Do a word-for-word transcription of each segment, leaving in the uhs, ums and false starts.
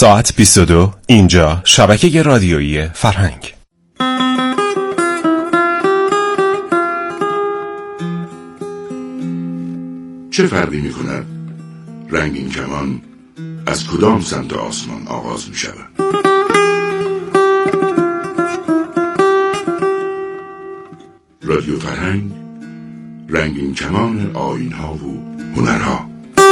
ساعت بیست و دو، اینجا شبکه رادیویی فرهنگ. چه فرقی می کند رنگین کمان از کدام سمت آسمان آغاز می شود؟ رادیو فرهنگ، رنگین کمان آیین‌ها و هنرها.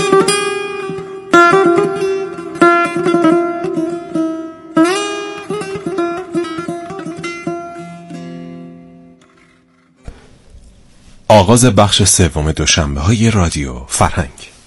آغاز بخش سوم دوشنبه های رادیو فرهنگ.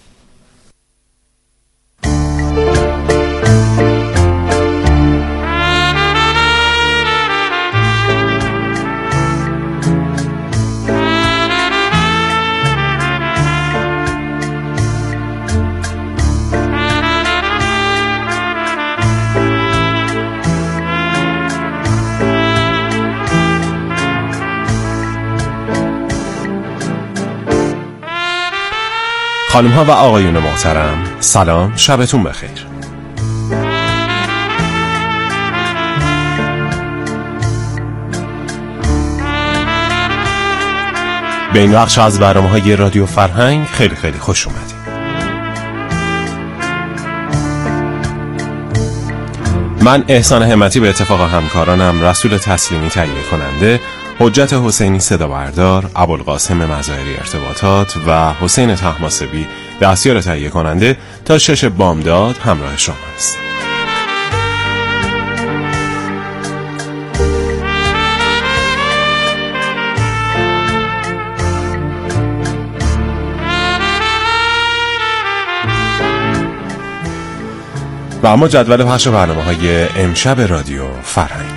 خانم ها و آقایون محترم، سلام، شبتون بخیر. به این بخش از برنامه‌های رادیو فرهنگ خیلی خیلی خوش اومدید. من احسان همتی به اتفاق همکارانم رسول تسلیمی تهیه کننده، حجت حسینی صدا بردار، ابوالقاسم مظاهری ارتباطات و حسین طهماسبی دستیار تهیه کننده تا شش بامداد همراه شما است. و اما جدول پخش برنامه‌های امشب رادیو فرهنگ.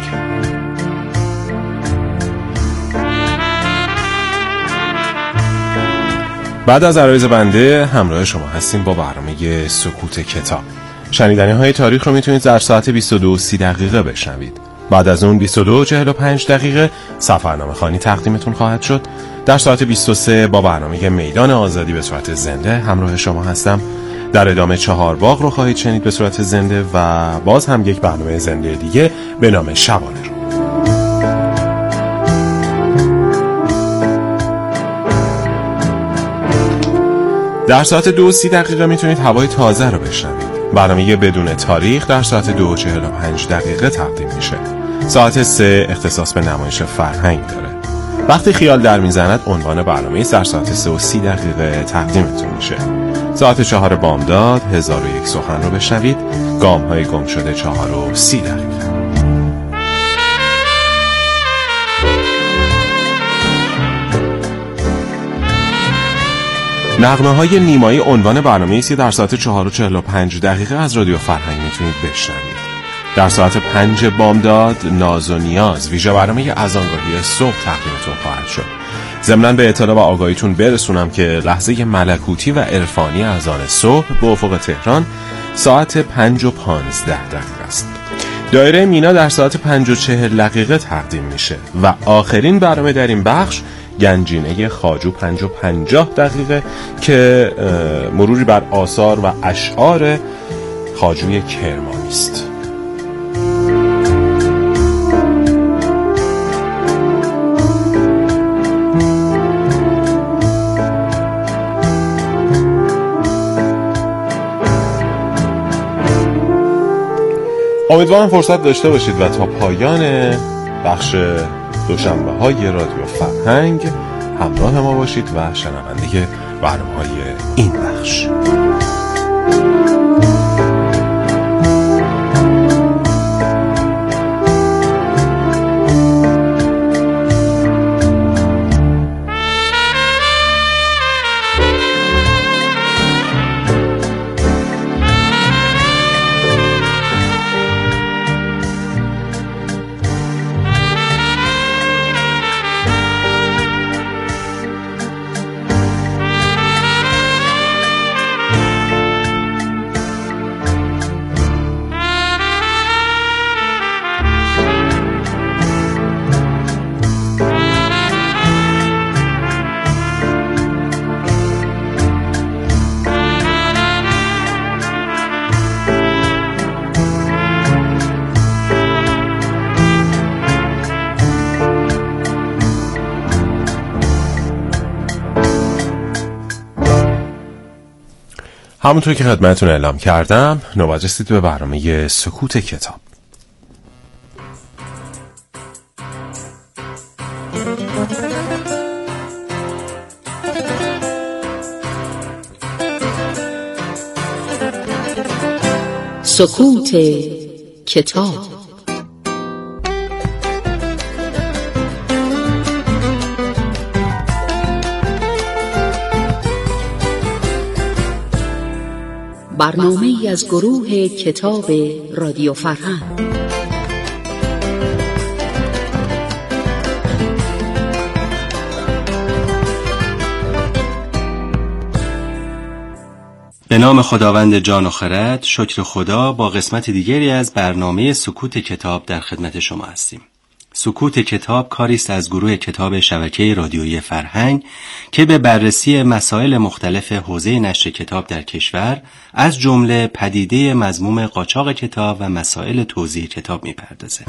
بعد از عرایض بنده همراه شما هستیم با برنامه سکوت کتاب. شنیدنی های تاریخ رو میتونید در ساعت بیست و دو و سی دقیقه بشنوید. بعد از اون بیست و دو و چهل و پنج دقیقه سفرنامه خوانی تقدیمتون خواهد شد. در ساعت بیست و سه با برنامه میدان آزادی به صورت زنده همراه شما هستم. در ادامه چهار باغ رو خواهید شنید به صورت زنده و باز هم یک برنامه زنده دیگه به نام شبانه رو. در ساعت دو و سی دقیقه میتونید هوای تازه رو بشنوید. برنامه بدون تاریخ در ساعت دو و چهل و پنج دقیقه تقدیم میشه. ساعت سه اختصاص به نمایش فرهنگ داره. وقتی خیال در میزند عنوان برنامه در ساعت سه و سی دقیقه تقدیمتون میشه. ساعت چهار بامداد هزار و یک سخن رو بشنوید. گام های گم شده چهار و سی دقیقه. نغمه های نیمایی عنوان برنامه ایستی در ساعت چهار و چهل و پنج دقیقه از رادیو فرهنگ میتونید بشنوید. در ساعت پنج بامداد ناز و نیاز ویژه برنامه از آنگاهی صبح تقدیمتون خواهد شد. ضمناً به اطلاع و آگاهیتون برسونم که لحظه ملکوتی و عرفانی اذان صبح به افق تهران ساعت پنج و پانزده دقیقه است. دایره مینا در ساعت پنج و چهل دقیقه تقدیم میشه و آخرین برنامه در این بخش گنجینه خواجو پنج و پنجاه دقیقه که مروری بر آثار و اشعار خواجوی کرمانی است. امیدوارم فرصت داشته باشید و تا پایان بخش دوشنبه های رادیو فرهنگ همراه ما باشید و شنونده برنامه های این بخش. همونطور که خدمتتون اعلام کردم نوبت رسید به برنامه سکوت کتاب. سکوت کتاب. برنامه‌ای از گروه کتاب رادیو فرهنگ. به نام خداوند جان و خرد، شکر خدا با قسمت دیگری از برنامه سکوت کتاب در خدمت شما هستیم. سکوت کتاب کاری است از گروه کتاب شبکه رادیویی فرهنگ که به بررسی مسائل مختلف حوزه نشر کتاب در کشور از جمله پدیده مذموم قاچاق کتاب و مسائل توزیع کتاب می‌پردازه.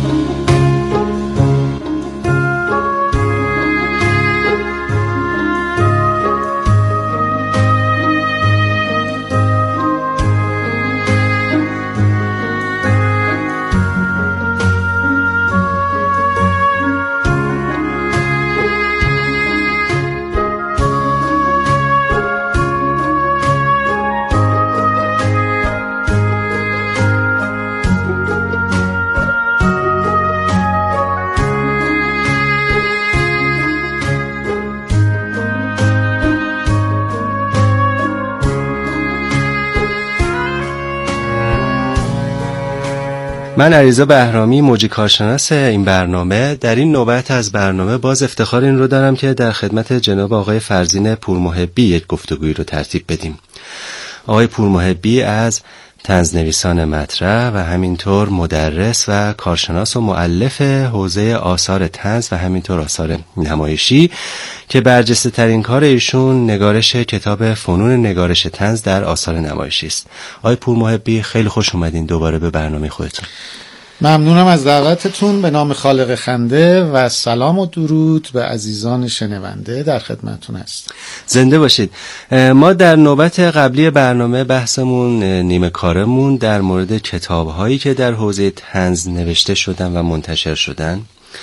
من علیرضا بهرامی، موجی کارشناس این برنامه، در این نوبت از برنامه باز افتخار این رو دارم که در خدمت جناب آقای فرزین پورمحبی یک گفتگویی رو ترتیب بدیم. آقای پورمحبی از طنزنویسان مطرح و همینطور مدرس و کارشناس و مؤلف حوزه آثار طنز و همینطور آثار نمایشی که برجسته ترین کار ایشون نگارش کتاب فنون نگارش طنز در آثار نمایشی است. آقای پورمحبی، خیلی خوش اومدین دوباره به برنامه خودتون. ممنونم از دعوتتون. به نام خالق خنده و سلام و درود به عزیزان شنونده در خدمتتون هست. زنده باشید. ما در نوبت قبلی برنامه بحثمون نیمه کارمون در مورد کتاب‌هایی که در حوزه طنز نوشته شدن و منتشر شدن.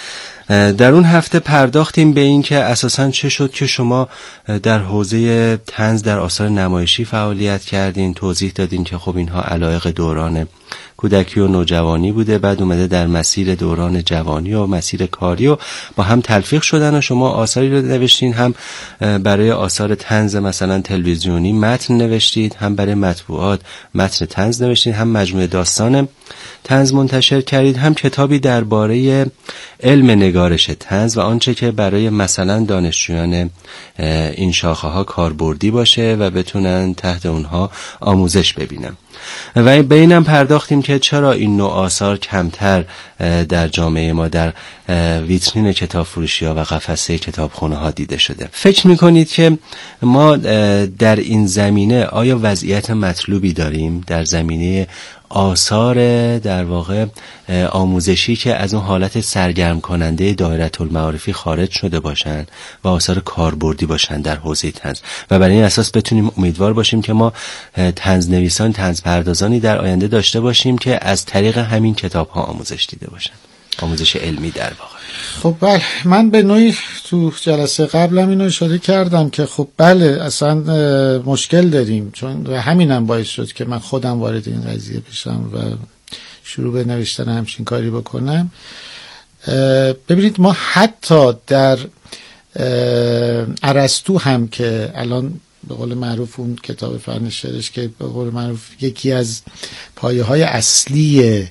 در اون هفته پرداختیم به این که اساساً چه شد که شما در حوزه طنز در آثار نمایشی فعالیت کردین، توضیح دادین که خب اینها علایق دوران کودکی و نوجوانی بوده، بعد اومده در مسیر دوران جوانی و مسیر کاری و با هم تلفیق شدن و شما آثاری رو نوشتین، هم برای آثار طنز مثلا تلویزیونی متن نوشتید، هم برای مطبوعات متن طنز نوشتید، هم مجموعه داستان طنز منتشر کردید، هم کتابی درباره علم نگارش طنز و آنچه که برای مثلا دانشجویان این شاخه ها کاربردی باشه و بتونن تحت اونها آموزش ببینن. و به اینم پرداختیم که چرا این نوع آثار کمتر در جامعه ما در ویترین کتاب فروشی ها و قفسه کتابخونه ها دیده شده. فکر میکنید که ما در این زمینه آیا وضعیت مطلوبی داریم در زمینه آثار در واقع آموزشی که از اون حالت سرگرم کننده دایره المعارفی خارج شده باشن و آثار کاربردی باشن در حوزه طنز و برای این اساس بتونیم امیدوار باشیم که ما طنز نویسان، طنز پردازانی در آینده داشته باشیم که از طریق همین کتاب ها آموزش دیده باشن، آموزش علمی در واقع. خب بله، من به نوعی تو جلسه قبلم اینو اشاره کردم که خب بله اصلا مشکل داریم، چون و همینم باعث شد که من خودم وارد این قضیه بشم و شروع به نوشتن همچین کاری بکنم. ببینید ما حتی در ارسطو هم که الان به قول معروف اون کتاب فن شعرش که به قول معروف یکی از پایه‌های اصلی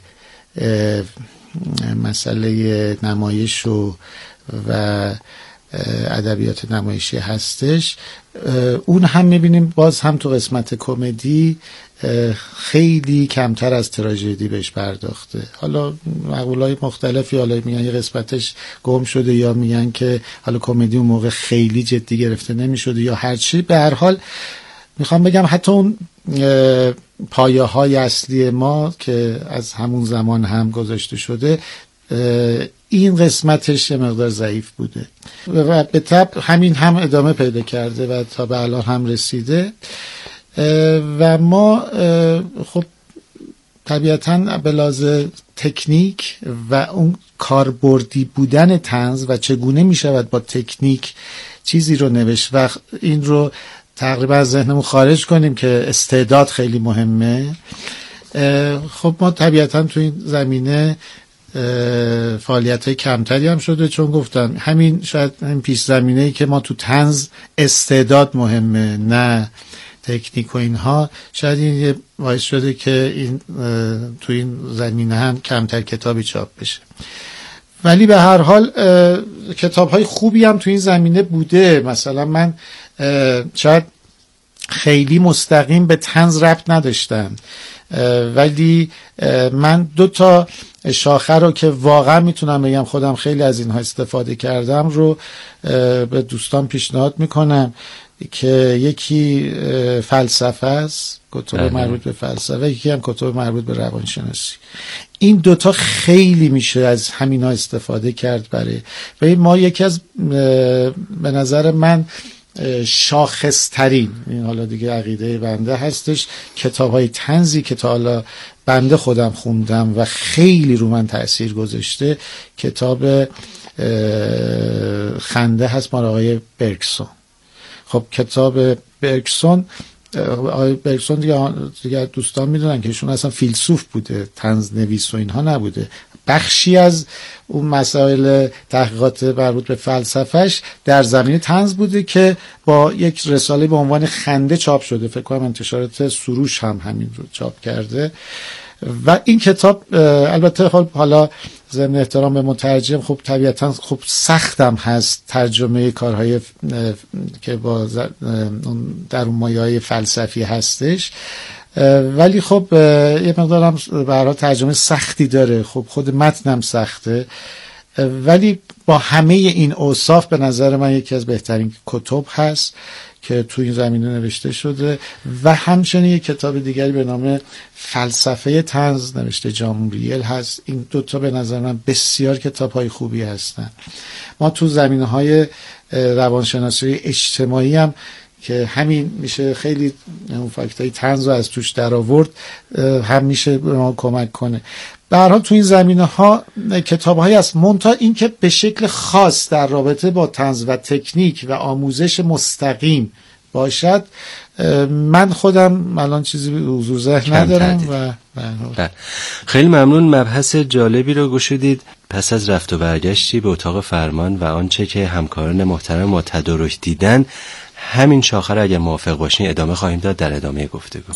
مسئله نمایش و و ادبیات نمایشی هستش، اون هم میبینیم باز هم تو قسمت کمدی خیلی کمتر از تراژدی بهش پرداخته. حالا مقولای مختلفی، حالا میگن یه قسمتش گم شده یا میگن که حالا کمدی اون موقع خیلی جدی گرفته نمیشده یا هر چی. به هر حال میخوام بگم حتی اون پایه های اصلی ما که از همون زمان هم گذاشته شده، این قسمتش یه مقدار ضعیف بوده و به طبع همین هم ادامه پیدا کرده و تا به الان هم رسیده. و ما خب طبیعتاً به لحاظ تکنیک و اون کاربردی بودن طنز و چگونه می شود با تکنیک چیزی رو نوشت و این رو تقریبا از ذهنمون خارج کنیم که استعداد خیلی مهمه. خب ما طبیعتاً تو این زمینه فعالیت های کمتری هم شده، چون گفتم همین شاید این پیش زمینه‌ای که ما تو طنز استعداد مهمه نه تکنیک و اینها، شاید این باعث شده که این تو این زمینه هم کمتر کتابی چاپ بشه. ولی به هر حال کتاب‌های خوبی هم تو این زمینه بوده. مثلا من شاید خیلی مستقیم به طنز ربط نداشتم، ولی من دو تا شاخه رو که واقعا میتونم بگم خودم خیلی از اینها استفاده کردم رو به دوستان پیشنهاد میکنم که یکی فلسفه است، کتب مربوط به فلسفه، یکی هم کتب مربوط به روانشناسی. این دوتا خیلی میشه از همینا استفاده کرد برای و ما یکی از به نظر من شاخصترین، این حالا دیگه عقیده بنده هستش، کتاب‌های طنزی که تا حالا بنده خودم خوندم و خیلی رو من تأثیر گذاشته، کتاب خنده هست مال آقای برگسون. خب کتاب برگسون، آقای برگسون دیگه, دیگه دوستان میدونن که ایشون اصلا فیلسوف بوده، طنز نویس و اینها نبوده. بخشی از اون مسائل تحقیقات مربوط به فلسفهش در زمینه طنز بوده که با یک رساله به عنوان خنده چاپ شده، فکر کنم انتشارات سروش هم همین رو چاپ کرده. و این کتاب البته خب حالا ضمن احترام به مترجم خب طبیعتا خب سختم هست ترجمه کارهای که با در اون مایه‌های فلسفی هستش، ولی خب یه مقدارم به هر حال ترجمه سختی داره، خب خود متنم سخته، ولی با همه این اوصاف به نظر من یکی از بهترین کتب هست که تو این زمینه نوشته شده. و همچنین یک کتاب دیگری به نام فلسفه طنز نوشته جان ریل هست. این دوتا به نظر من بسیار کتاب‌های خوبی هستن. ما تو زمینه‌های روانشناسی اجتماعی هم که همین میشه خیلی اون فاکتای طنز رو از توش در آورد، هم میشه به ما کمک کنه. به هر حال تو این زمینه‌ها کتاب‌هایی هست، منتها این که به شکل خاص در رابطه با طنز و تکنیک و آموزش مستقیم باشد، من خودم الان چیزی به حضور ذهن ندارم. و بله. خیلی ممنون، مبحث جالبی رو گشودید. پس از رفت و برگشتی به اتاق فرمان و آنچه که همکاران محترم ما تدارک دیدن، همین شاخه را اگر موافق باشین ادامه خواهیم داد در ادامه گفتگو.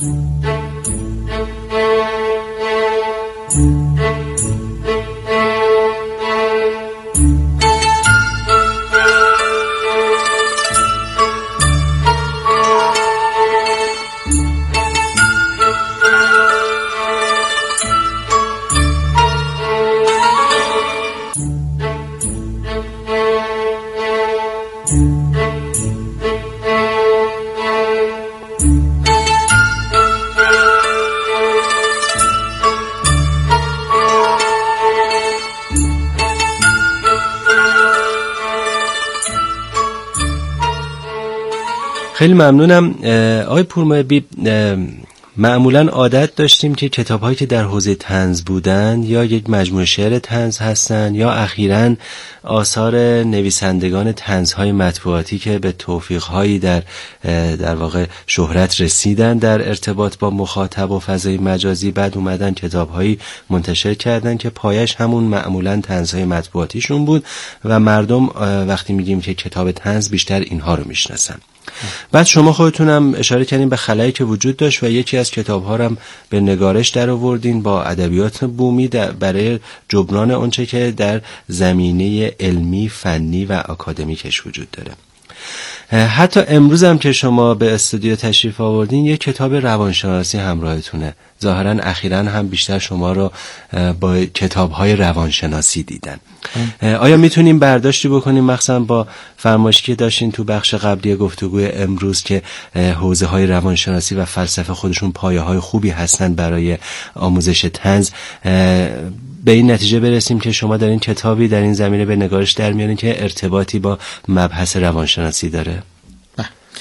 خیلی ممنونم. آقای پورمحبی، معمولا عادت داشتیم که کتاب‌هایی که در حوزه طنز بودن یا یک مجموعه شعر طنز هستن یا اخیراً آثار نویسندگان طنزهای مطبوعاتی که به توفیق‌هایی در در واقع شهرت رسیدن در ارتباط با مخاطب و فضای مجازی، بعد اومدن کتاب‌هایی منتشر کردن که پایش همون معمولاً طنزهای مطبوعاتیشون بود و مردم وقتی میگیم که کتاب طنز بیشتر اینها رو میشناسن. بعد شما خودتونم اشاره کردین به خلایی که وجود داشت و یکی از کتاب‌ها رو به نگارش در آوردین با ادبیات بومی برای جبران اونچه که در زمینه علمی، فنی و آکادمیکش وجود داره. حتی امروز هم که شما به استودیو تشریف آوردین یک کتاب روانشناسی همراهتونه. ظاهراً اخیراً هم بیشتر شما رو با کتاب‌های روانشناسی دیدن. آیا میتونیم برداشتی بکنیم مخصوصا با فرمایشی که داشتین تو بخش قبلی گفتگوی امروز که حوزه‌های روانشناسی و فلسفه خودشون پایه‌های خوبی هستن برای آموزش طنز، به این نتیجه برسیم که شما در این کتابی در این زمینه به نگارش در میارین که ارتباطی با مبحث روانشناسی داره؟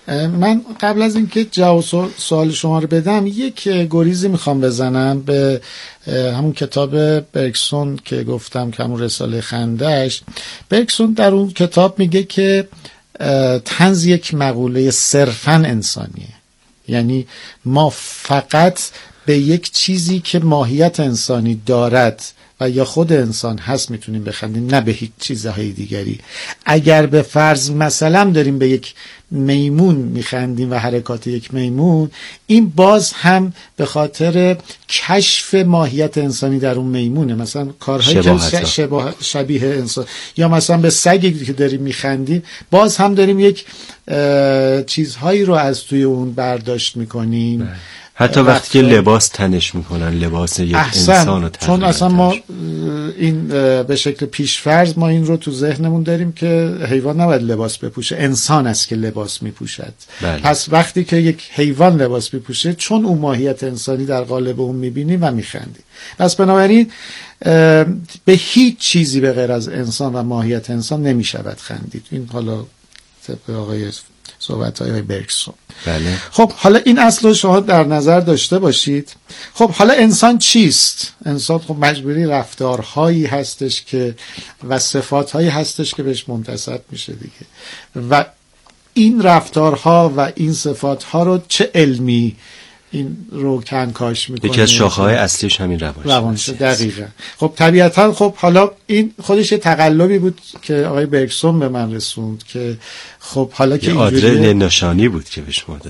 من قبل از اینکه جواب سوال شما رو بدم یک گریزی میخوام بزنم به همون کتاب برگسون که گفتم که همون رساله خندش. برگسون در اون کتاب میگه که طنز یک مقوله صرفاً انسانیه، یعنی ما فقط به یک چیزی که ماهیت انسانی دارد و یا خود انسان هست میتونیم بخندیم، نه به هیچ چیزهای دیگری. اگر به فرض مثلا داریم به یک میمون میخندیم و حرکات یک میمون، این باز هم به خاطر کشف ماهیت انسانی در اون میمونه، مثلا کارهایی که شباه شبیه انسان، یا مثلا به سگی که داریم میخندیم باز هم داریم یک چیزهایی رو از توی اون برداشت میکنیم. بله. حتی وقتی که لباس تنش میکنن، لباس یک انسان رو چون اصلا ما این به شکل پیشفرض ما این رو تو ذهنمون داریم که حیوان نباید لباس بپوشه، انسان است که لباس میپوشد. بله. پس وقتی که یک حیوان لباس میپوشه، چون اون ماهیت انسانی در قالب اون میبینیم و میخندیم. پس بنابراین به هیچ چیزی به غیر از انسان و ماهیت انسان نمیشود خندید. این حالا طبق آقای صحبت های برگسون. بله. خب حالا این اصل رو شما در نظر داشته باشید. خب حالا انسان چیست؟ انسان خب مجبوری رفتارهایی هستش که و صفاتهایی هستش که بهش منتسب میشه دیگه، و این رفتارها و این صفاتها رو چه علمی این رو کنکاش میکنه؟ یکی از شاخه‌های اصلیش همین روانشناسی. روانشناسی دقیقاً. خب طبیعتاً خب حالا این خودش یه تقلبی بود که آقای برگسون به من رسوند که خب حالا که اینجوری آدرس نشانی بود که بهش مورد.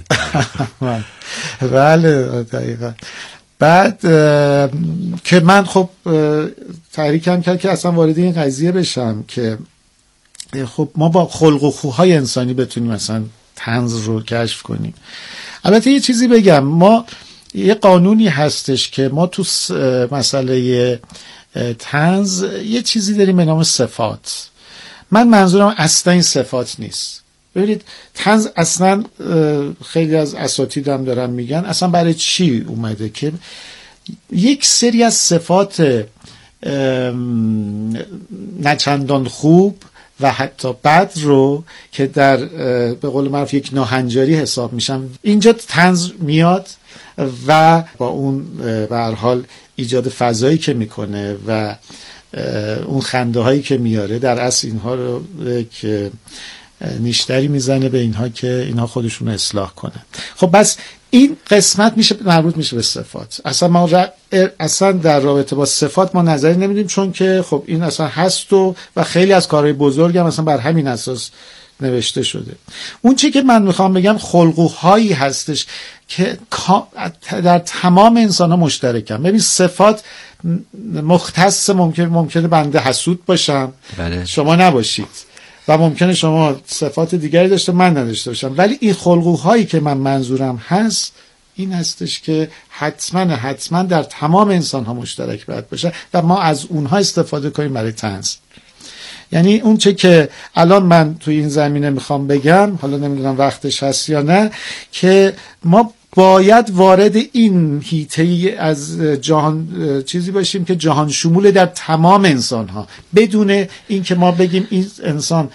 بله دقیقاً. بعد که من خب تحریکم کرد که اصلا وارد این قضیه بشم که خب ما با خلق و خوهای انسانی بتونیم مثلا طنز رو کشف کنیم. البته یه چیزی بگم، ما یه قانونی هستش که ما تو مسئله طنز یه چیزی داریم به نام صفات. من منظورم اصلا این صفات نیست. ببینید طنز اصلا خیلی از اساتیدم دارن میگن اصلا برای چی اومده که یک سری از صفات نچندان خوب و حتی بد رو که در به قول معروف یک ناهنجاری حساب میشن، اینجا طنز میاد و با اون به هر حال ایجاد فضایی که میکنه و اون خنده هایی که میاره در اصل اینها رو که نیشتری میزنه به اینها که اینها خودشون اصلاح کنن. خب بس این قسمت میشه مربوط میشه به صفات. اصلا ما ر... اصلا در رابطه با صفات ما نظری نمیدیم، چون که خب این اصلا هست و و خیلی از کارهای بزرگ هم اصلا بر همین اساس نوشته شده. اون چی که من میخوام بگم خلقوهایی هستش که در تمام انسان ها مشترکن. ببین صفات مختص ممکن ممکنه بنده حسود باشم، بله. شما نباشید، و ممکنه شما صفات دیگری داشته من نداشته باشم، ولی این خلقوهایی که من منظورم هست این هستش که حتما حتما در تمام انسان ها مشترک باید باشه و ما از اونها استفاده کنیم برای طنز. یعنی اون چه که الان من توی این زمینه میخوام بگم، حالا نمیدونم وقتش هست یا نه، که ما باید وارد این حیطه از جهان چیزی باشیم که جهان شمول در تمام انسان ها، بدون اینکه ما بگیم این انسان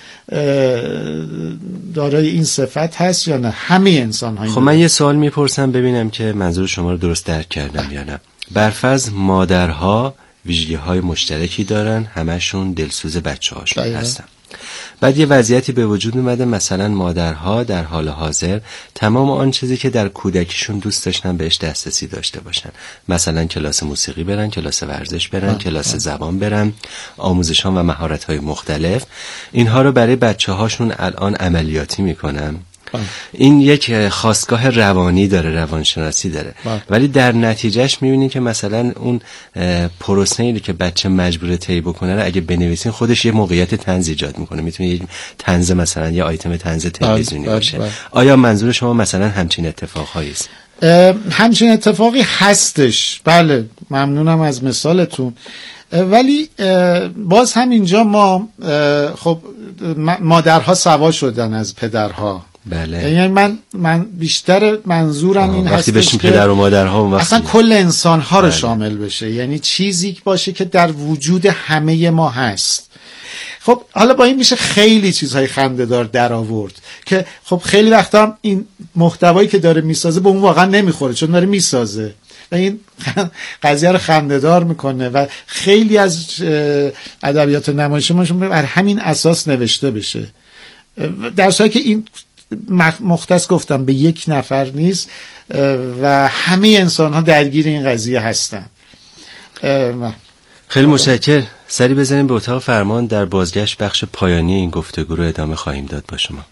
دارای این صفت هست یا نه، همه انسان ها. خب من یه سوال میپرسم ببینم که منظور شما رو درست درک کردم یا نه. برفرض مادرها ویژگی های مشترکی دارن، همشون دلسوز بچه هاشون هستن. بعد یه وضعیتی به وجود اومده، مثلا مادرها در حال حاضر تمام آن چیزی که در کودکیشون دوست داشتن بهش دسترسی داشته باشن، مثلا کلاس موسیقی برن، کلاس ورزش برن، آه. کلاس آه. زبان برن، آموزشان و مهارت‌های مختلف، اینها رو برای بچه هاشون الان عملیاتی میکنن. این یک خاستگاه روانی داره، روانشناسی داره، با. ولی در نتیجهش میبینین که مثلا اون پروسه‌ای که بچه مجبوره طی بکنه رو اگه بنویسین خودش یه موقعیت طنز ایجاد میکنه، میتونه یه طنز مثلا یه آیتم طنز تلویزیونی باشه. با. آیا منظور شما مثلا همچین اتفاقهایی است؟ همچین اتفاقی هستش، بله، ممنونم از مثالتون. ولی باز هم اینجا ما خب مادرها سوا شدن از پدرها. بله. یعنی من من بیشتر منظورم این هستش که پدر و مادرها و اصلا کل انسان‌ها رو بله. شامل بشه، یعنی چیزی باشه که در وجود همه ما هست. خب حالا با این میشه خیلی چیزهای خنده‌دار در آورد که خب خیلی وقتا هم این محتوایی که داره میسازه به اون واقعا نمیخوره چون داره میسازه و این قضیه رو خنده‌دار میکنه و خیلی از ادبیات نمایشی ما بر همین اساس نوشته بشه، در صورتی که این مختص گفتم به یک نفر نیست و همه انسان ها درگیر این قضیه هستن. خیلی متشکرم. سری بزنیم به اتاق فرمان. در بازگشت بخش پایانی این گفتگو رو ادامه خواهیم داد با شما.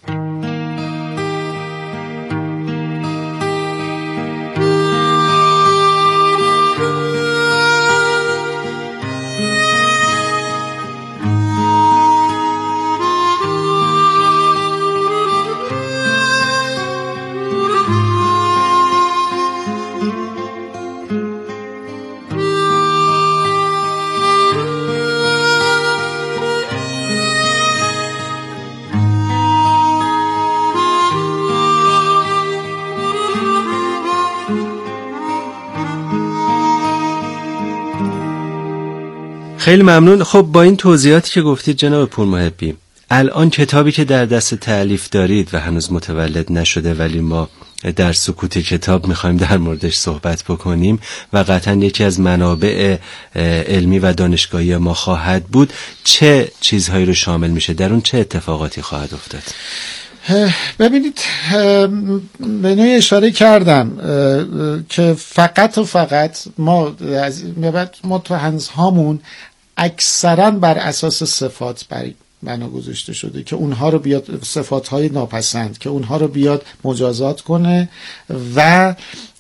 خیلی ممنون. خب با این توضیحاتی که گفتید جناب پورمحبی، الان کتابی که در دست تألیف دارید و هنوز متولد نشده ولی ما در سکوت کتاب میخوایم در موردش صحبت بکنیم و قطعا یکی از منابع علمی و دانشگاهی ما خواهد بود، چه چیزهایی رو شامل میشه؟ در اون چه اتفاقاتی خواهد افتاد؟ ببینید به نوعی اشاره کردم که فقط و فقط ما ما تو هنزهامون اکثرا بر اساس صفات بنا گذاشته شده که اونها رو بیاد، صفاتهای ناپسند که اونها رو بیاد مجازات کنه و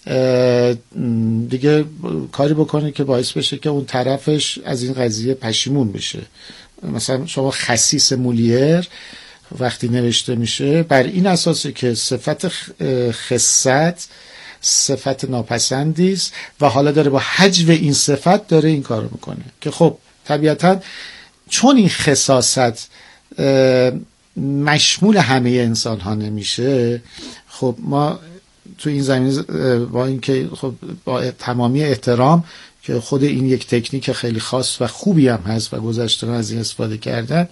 دیگه کاری بکنه که باعث بشه که اون طرفش از این قضیه پشیمون بشه. مثلا شما خسیس مولیر وقتی نوشته میشه بر این اساسه که صفت خست صفت ناپسندی است و حالا داره با حجو این صفت داره این کارو میکنه که خب طبیعتا چون این خساست مشمول همه انسان ها نمیشه، خب ما تو این زمینه با اینکه خب با تمامی احترام که خود این یک تکنیک خیلی خاص و خوبی هم هست و گذشتگان از این استفاده کردن،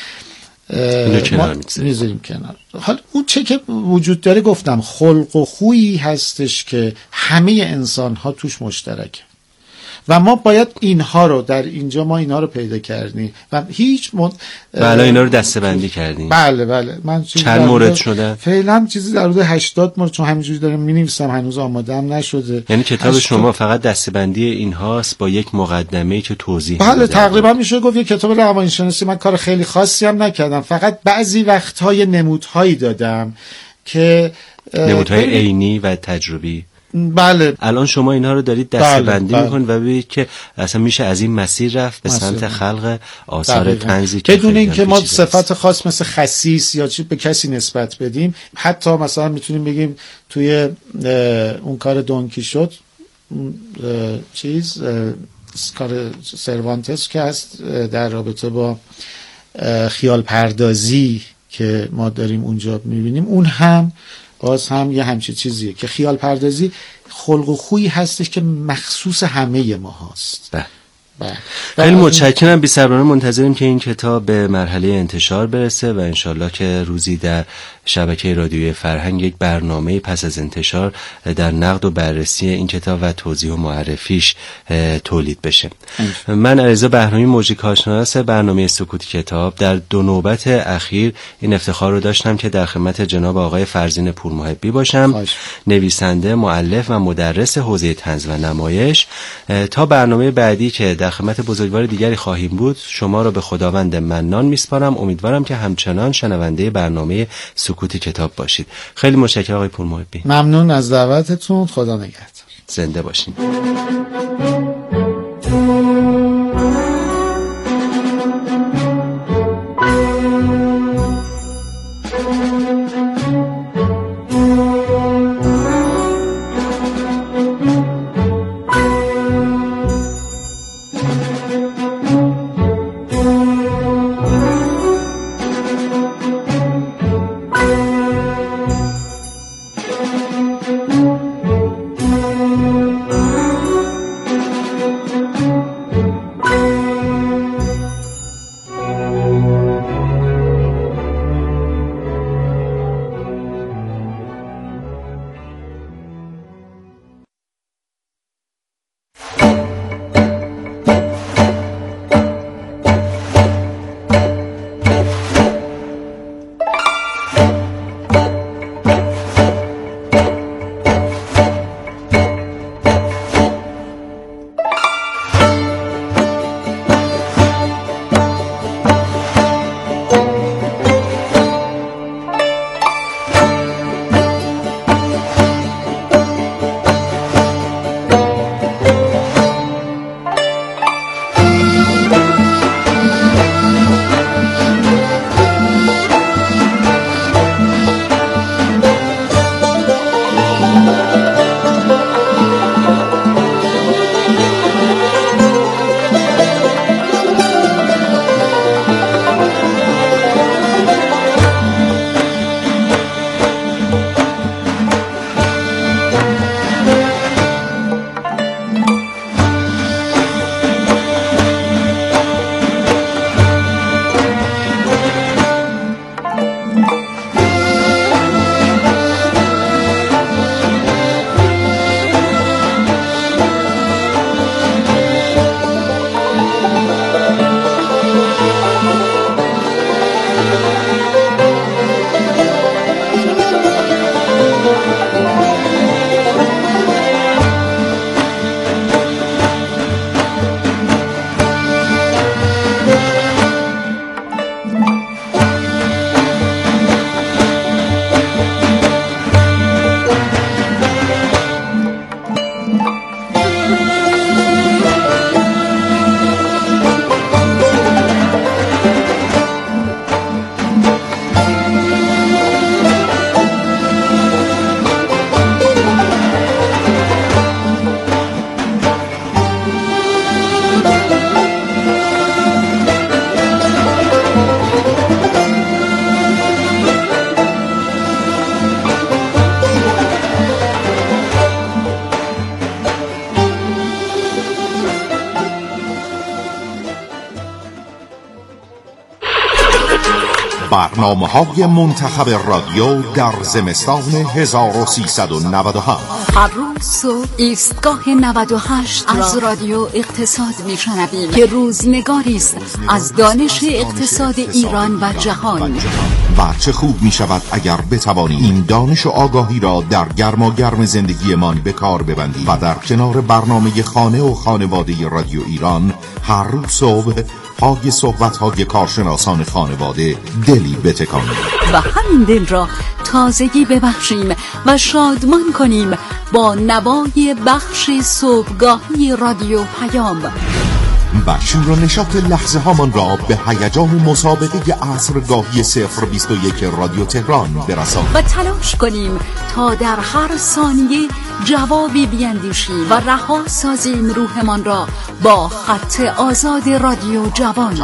ما میذاریم کنار. حالا اون چه که وجود داره گفتم خلق و خویی هستش که همه انسان ها توش مشترکه و ما باید اینها رو در اینجا ما اینها رو پیدا کردیم و هیچ مد... بله اینا رو دسته‌بندی کردیم. بله بله من چند مورد شده؟ فعلا چیزی در حدود هشتاد مورد، چون همینجوری دارم می‌نویسم هنوز آماده هم نشده. یعنی کتاب هشتاد... شما فقط دسته‌بندی اینهاست با یک مقدمه‌ای که توضیح میده. بله تقریبا میشه گفت یک کتاب روانشناسی. من کار خیلی خاصی هم نکردم، فقط بعضی وقت‌های نمودهایی دادم که نمودهای عینی و تجربی. بله الان شما اینها رو دارید دسته‌بندی بله. می‌کنید و ببینید که اصلا میشه از این مسیر رفت به سمت خلق آثار طنزی که بدون اینکه ما صفت خاص مثل خسیس یا چی به کسی نسبت بدیم. حتی مثلا میتونیم بگیم توی اون کار دونکیشوت چیز کار سروانتس که هست در رابطه با خیال پردازی که ما داریم اونجا می‌بینیم، اون هم باز هم یه همچین چیزیه که خیال پردازی خلق و خویی هستش که مخصوص همه ما هست. بله. خیلی متشکرم. بی‌صبرانه منتظریم که این کتاب به مرحله انتشار برسه و انشالله که روزی در شبکه رادیوی فرهنگ یک برنامه پس از انتشار در نقد و بررسی این کتاب و توضیح و معرفیش تولید بشه. من علیرضا بهرامی موجی کارشناس برنامه سکوت کتاب در دو نوبت اخیر این افتخار رو داشتم که در خدمت جناب آقای فرزین پورمحبی باشم، خواهش. نویسنده، مؤلف و مدرس حوزه طنز و نمایش. تا برنامه بعدی که در خدمت بزرگوار دیگری خواهیم بود، شما را به خداوند منان میسپارم. امیدوارم که همچنان شنونده برنامه سکوت کتاب باشید. خیلی متشکرم آقای پورمحبی. ممنون از دعوتتون. خدا نگهدار. زنده باشین. برنامه‌های منتخب رادیو در زمستان هزار و سیصد و نود و هفت. هر روز صبح ایستگاه نود و هشت از رادیو اقتصاد میشنویم که روزنگاری است از دانش اقتصاد ایران و جهان. و چه خوب می شود اگر بتوانی این دانش و آگاهی را در گرما گرم زندگیمان به کار ببندی و در کنار برنامه خانه و خانواده رادیو ایران هر روز صبح پای صحبت‌های کارشناسان خانواده دلی بتکانیم و همین دل را تازگی ببخشیم و شادمان کنیم با نوای بخش صبحگاهی رادیو پیام و شور و نشاط لحظه هامان را به هیجان مسابقه عصرگاهی صفر بیست و یک رادیو تهران برسانیم و تلاش کنیم تا در هر ثانیه جوابی بیندیشیم و رها سازیم روحمان را با خط آزاد رادیو جوان.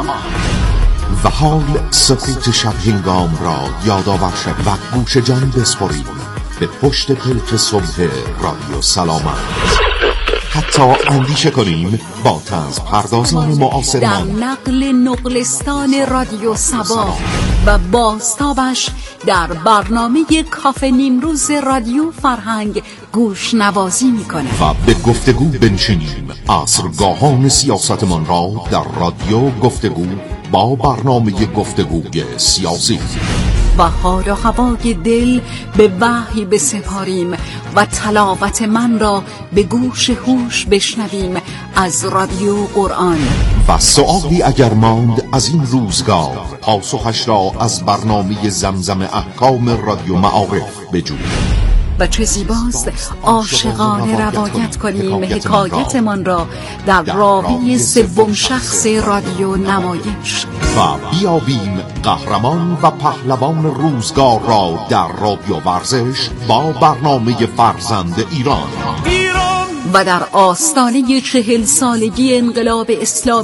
و حال سکوت شب هنگام را یادآور شوید و گوش جان بسپارید به پشت پلک صبح رادیو سلامت. حتی اندیشه کنیم با طنز پردازان معاصرمان در نقل نقلستان رادیو سبا و بازتابش در برنامه کافه نیمروز رادیو فرهنگ گوش نوازی میکنه و به گفتگو بنشینیم عصرگاهان سیاستمان را در رادیو گفتگو با برنامه گفتگوی سیاسی و حال و هوای دل به وحی بسپاریم و تلاوت من را به گوش هوش بشنویم از رادیو قرآن. و سؤالی اگر ماند از این روزگار پاسخش را از برنامه زمزم احکام رادیو معارف بجوییم. و چه زیباست عاشقانه روایت کنیم حکایتمان را در راوی سوم شخص رادیو نمایش و بیابیم قهرمان و پهلوان روزگار را در رادیو ورزش با برنامه فرزند ایران و در آستانه چهل سالگی انقلاب اسلامی